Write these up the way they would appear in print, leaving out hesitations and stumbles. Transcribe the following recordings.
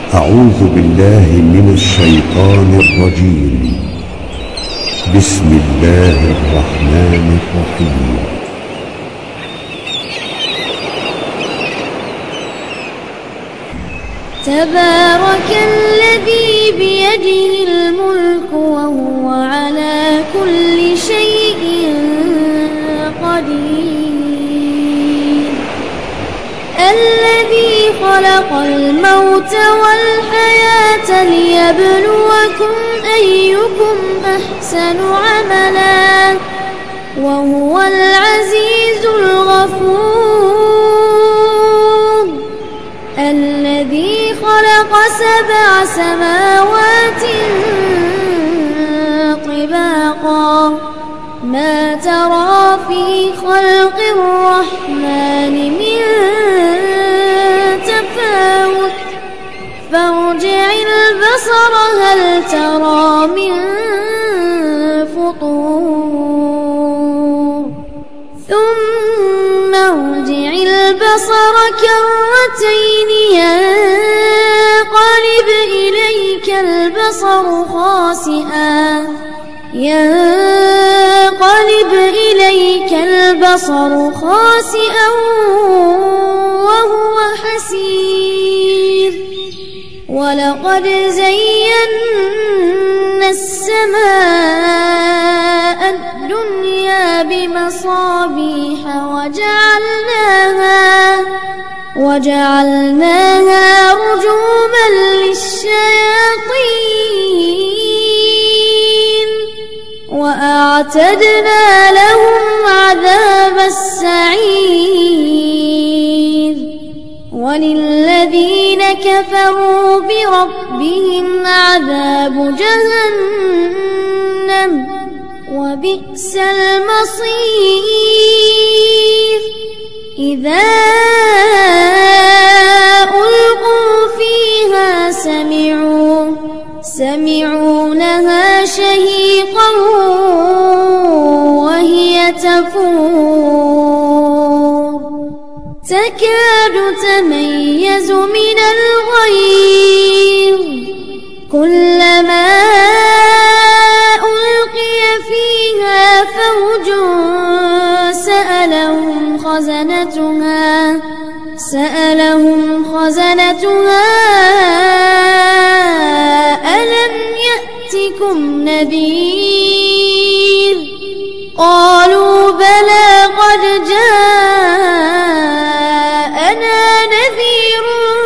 أعوذ بالله من الشيطان الرجيم. بسم الله الرحمن الرحيم. تبارك الذي بيده الملك وهو على كل شيء قدير. الذي خلق الموت والحياة ليبلوكم أيكم أحسن عملا وهو العزيز الغفور. الذي خلق 7 سماوات طباقا ما ترى في خلق الرحمن من تفاوت فارجع البصر هل ترى من فطور ثم ارجع البصر كرتين ينقلب إليك البصر خاسئا وهو حسير. ولقد زينا السماء الدنيا بمصابيح وجعلناها رجوما للشياطين وأعتدنا لهم عذاب السعير. وللذين كفروا بربهم عذاب جهنم وبئس المصير. إذا ألقوا فيها سمعوا لها شهيقا وهي تفور تكاد تميز من الغيظ كلما ألقي فيها فوج سألهم خزنتها ألم يأتكم نذير قالوا بلى قد جاءنا نذير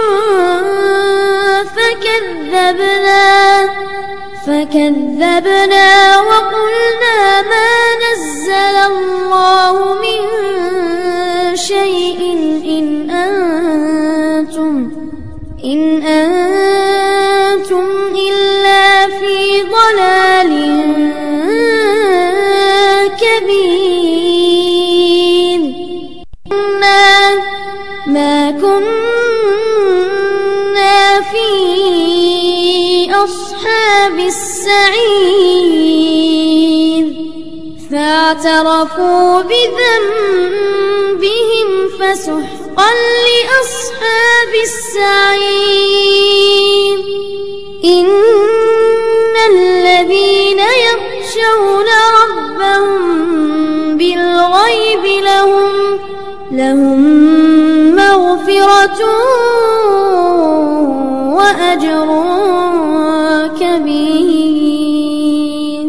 فكذبنا وقلنا ما نزل الله من شيء إن أنتم إلا في ضلال كبير. ما كنا في أصحاب السعير فاعترفوا بذنبهم فسحقا لأصحاب السعير. إن الذين يخشون ربهم بالغيب لهم مغفرة وأجر كبير.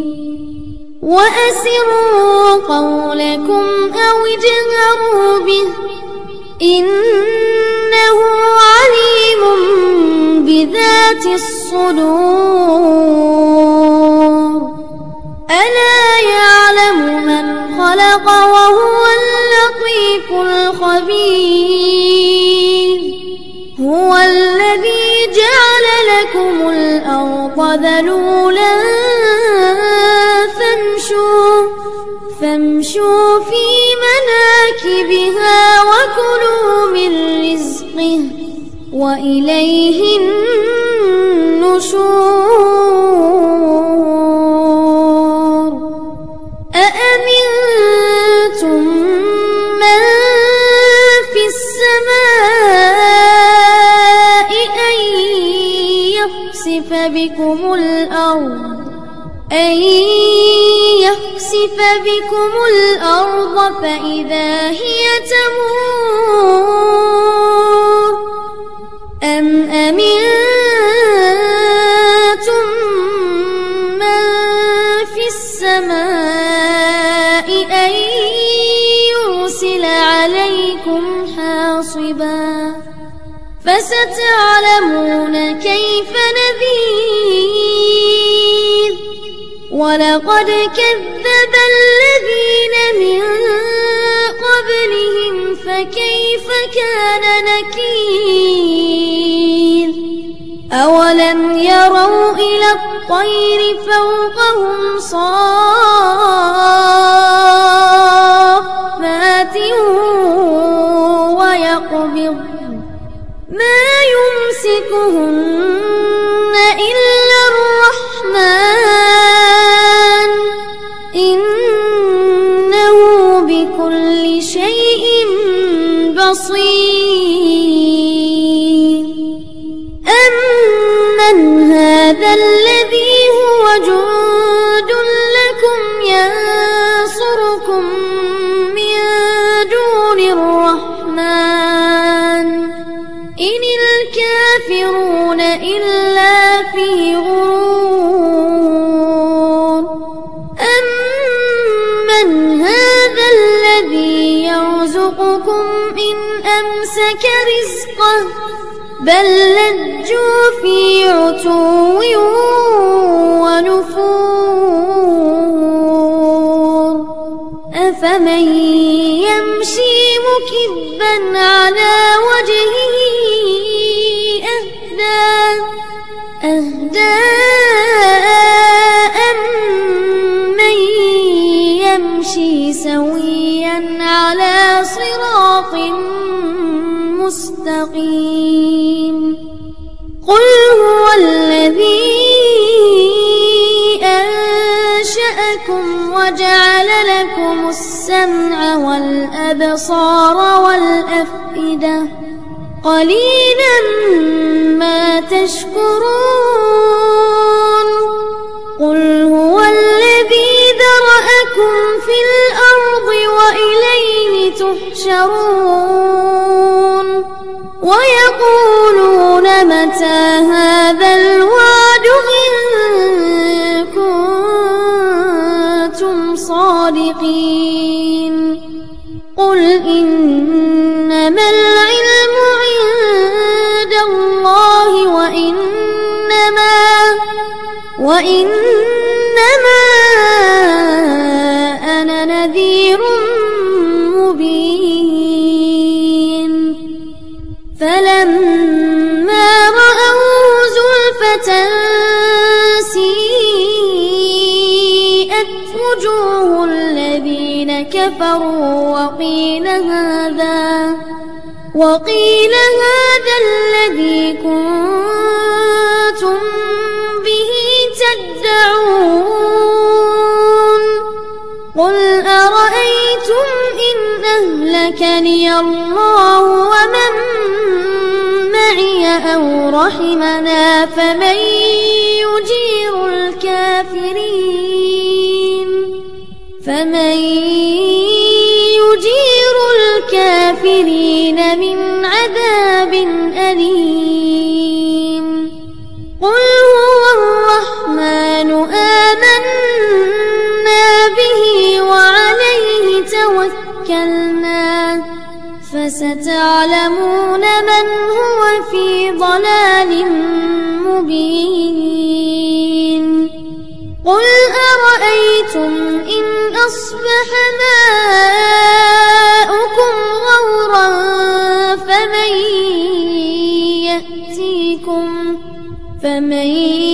وأسروا قولكم أو اجهروا به إنه عليم بذات الصدور. ألا يعلم من خلق وهو اللطيف الخبير. هو الذي جعل لكم الأرض ذلولا فامشوا في مناكبها وكلوا من رزقه وإليه النشور. أأمنتم من في السماء أن بكم الأرض فإذا هي تمور أم أمنتم من في السماء أن يرسل عليكم حاصبا فستعلمون كيف نذير ولقد كذب الذين من قبلهم فكيف كان نكير أولم يروا إلى الطير فوقهم صافات ويقبض ما يمسكهن إلا الرحمن إنه بكل شيء بصير أمن هذا الذي هو جند لكم ينصركم من دون الرحمن إن الكافرون إلا في غرور أمن هذا الذي يرزقكم إن أمسك رزقه بل لجوا في عتو ونفور أفمن يمشي مكبا على وجهه أهدى أمن يمشي سويا على صراط مستقيم قل هو الذي أنشأكم وجعل لكم السمع والأبصار والأفئدة قليلا ما تشكرون قل هو الذي ذرأكم في الأرض وإليه تحشرون ويقولون متى هذا الوعد إن كنتم صادقين قل إنما العلم عند الله وإنما أنا نذير مبين فلما رأوا زلفة سيئت وجوه الذين كفروا وقيل هذا الذي كنتم به تدعون قل أرأيتم إن أهلكني الله ومن معي أو رحمنا فمن يجير الكافرين من عذاب أليم قل هو الرحمن آمنا به وعليه توكلنا فستعلمون من هو في ضلال مبين قل أرأيتم إن أصبح ماؤكم غورا فمن